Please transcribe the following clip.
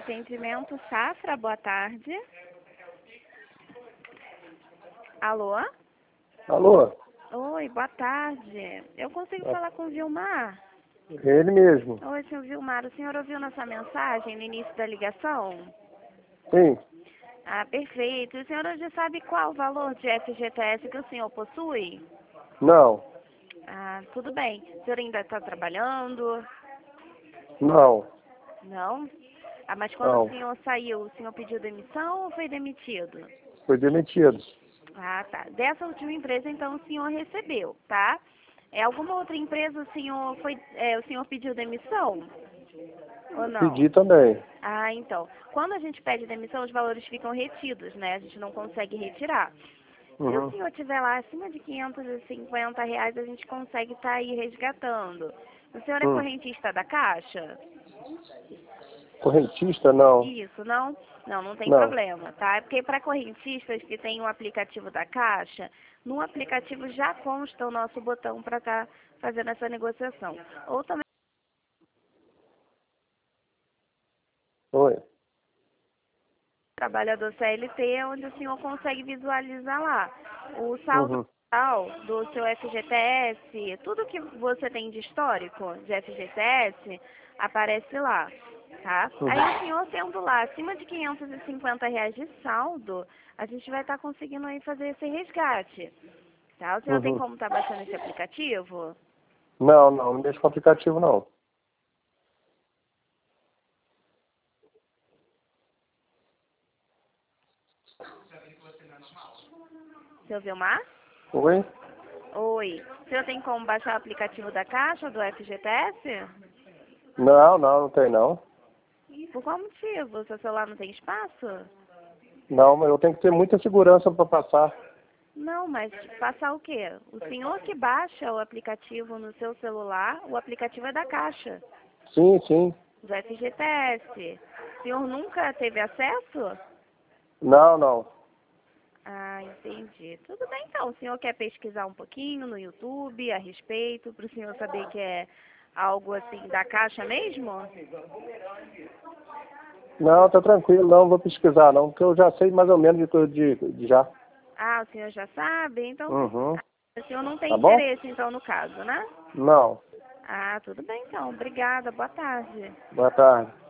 Atendimento Safra, boa tarde. Alô? Alô? Oi, boa tarde. Eu consigo falar com o Vilmar? Ele mesmo. Oi, senhor Vilmar, o senhor ouviu nossa mensagem no início da ligação? Sim. Ah, perfeito. O senhor já sabe qual o valor de FGTS que o senhor possui? Não. Ah, tudo bem. O senhor ainda está trabalhando? Não. Não? Ah, mas quando o Não. senhor saiu, o senhor pediu demissão ou foi demitido? Foi demitido. Ah, tá. Dessa última empresa, então, o senhor recebeu, tá? Alguma outra empresa o senhor pediu demissão? Ou não? Pedi também. Ah, então. Quando a gente pede demissão, os valores ficam retidos, né? A gente não consegue retirar. Se o Uhum. senhor tiver lá acima de R$ 550, a gente consegue estar aí resgatando. O senhor é correntista da Caixa? Correntista, não. Isso, não? Não, não tem Não. problema, tá? É porque para correntistas que tem o aplicativo da Caixa, no aplicativo já consta o nosso botão para estar fazendo essa negociação. Ou também Oi. trabalhador CLT, onde o senhor consegue visualizar lá o saldo Uhum. total do seu FGTS, tudo que você tem de histórico de FGTS, aparece lá, tá? Aí o senhor tendo lá acima de R$ 550 de saldo, a gente vai estar conseguindo aí fazer esse resgate, tá? O senhor tem Uhum. como estar baixando esse aplicativo? Não, não mexe com aplicativo, não. Seu Vilmar? Oi? Oi. O senhor tem como baixar o aplicativo da Caixa, do FGTS? Não, não tem não. Por qual motivo? O seu celular não tem espaço? Não, mas eu tenho que ter muita segurança para passar. Não, mas passar o quê? O senhor que baixa o aplicativo no seu celular, o aplicativo é da Caixa, Sim, sim. do FGTS. O senhor nunca teve acesso? Não, não. Ah, entendi. Tudo bem então. O senhor quer pesquisar um pouquinho no YouTube a respeito, para o senhor saber que é algo assim da Caixa mesmo? Não, tá tranquilo, não vou pesquisar não, porque eu já sei mais ou menos de já. Ah, o senhor já sabe? Então, Uhum. o senhor não tem Tá bom? interesse então no caso, né? Não. Ah, tudo bem então. Obrigada. Boa tarde. Boa tarde.